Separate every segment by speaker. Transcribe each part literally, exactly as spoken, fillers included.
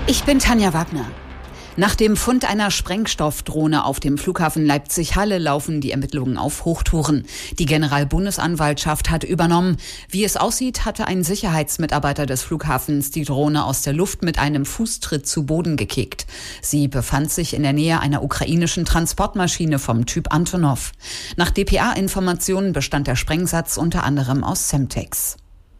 Speaker 1: Ich bin Tanja Wagner. Nach dem Fund einer Sprengstoffdrohne auf dem Flughafen Leipzig-Halle laufen die Ermittlungen auf Hochtouren. Die Generalbundesanwaltschaft hat übernommen. Wie es aussieht, hatte ein Sicherheitsmitarbeiter des Flughafens die Drohne aus der Luft mit einem Fußtritt zu Boden gekickt. Sie befand sich in der Nähe einer ukrainischen Transportmaschine vom Typ Antonov. Nach D P A-Informationen bestand der Sprengsatz unter anderem aus Semtex.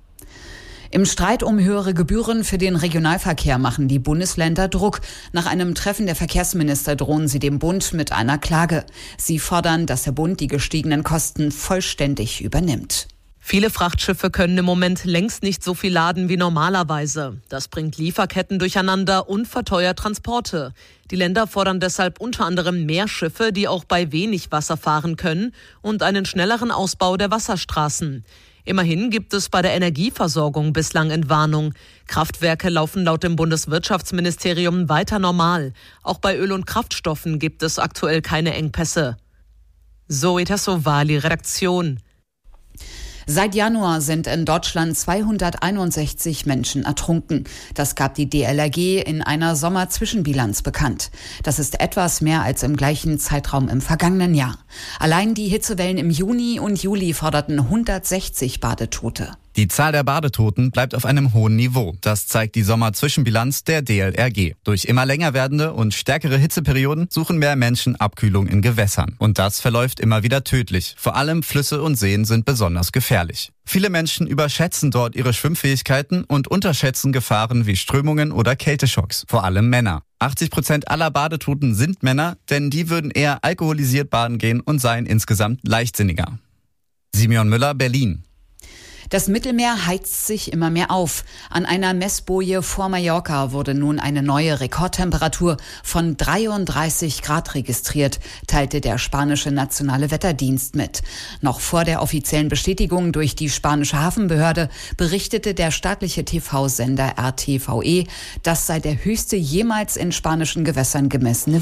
Speaker 1: Im Streit um höhere Gebühren für den Regionalverkehr machen die Bundesländer Druck. Nach einem Treffen der Verkehrsminister drohen sie dem Bund mit einer Klage. Sie fordern, dass der Bund die gestiegenen Kosten vollständig übernimmt.
Speaker 2: Viele Frachtschiffe können im Moment längst nicht so viel laden wie normalerweise. Das bringt Lieferketten durcheinander und verteuert Transporte. Die Länder fordern deshalb unter anderem mehr Schiffe, die auch bei wenig Wasser fahren können, und einen schnelleren Ausbau der Wasserstraßen. Immerhin gibt es bei der Energieversorgung bislang Entwarnung. Kraftwerke laufen laut dem Bundeswirtschaftsministerium weiter normal. Auch bei Öl und Kraftstoffen gibt es aktuell keine Engpässe. Zoe Tassovali, Redaktion.
Speaker 1: Seit Januar sind in Deutschland zweihunderteinundsechzig Menschen ertrunken. Das gab die D L R G in einer Sommerzwischenbilanz bekannt. Das ist etwas mehr als im gleichen Zeitraum im vergangenen Jahr. Allein die Hitzewellen im Juni und Juli forderten hundertsechzig Badetote.
Speaker 3: Die Zahl der Badetoten bleibt auf einem hohen Niveau. Das zeigt die Sommerzwischenbilanz der D L R G. Durch immer länger werdende und stärkere Hitzeperioden suchen mehr Menschen Abkühlung in Gewässern. Und das verläuft immer wieder tödlich. Vor allem Flüsse und Seen sind besonders gefährlich. Viele Menschen überschätzen dort ihre Schwimmfähigkeiten und unterschätzen Gefahren wie Strömungen oder Kälteschocks. Vor allem Männer. achtzig Prozent aller Badetoten sind Männer, denn die würden eher alkoholisiert baden gehen und seien insgesamt leichtsinniger. Simeon Müller, Berlin.
Speaker 1: Das Mittelmeer heizt sich immer mehr auf. An einer Messboje vor Mallorca wurde nun eine neue Rekordtemperatur von dreiunddreißig Grad registriert, teilte der spanische Nationale Wetterdienst mit. Noch vor der offiziellen Bestätigung durch die spanische Hafenbehörde berichtete der staatliche T V-Sender R T V E, das sei der höchste jemals in spanischen Gewässern gemessene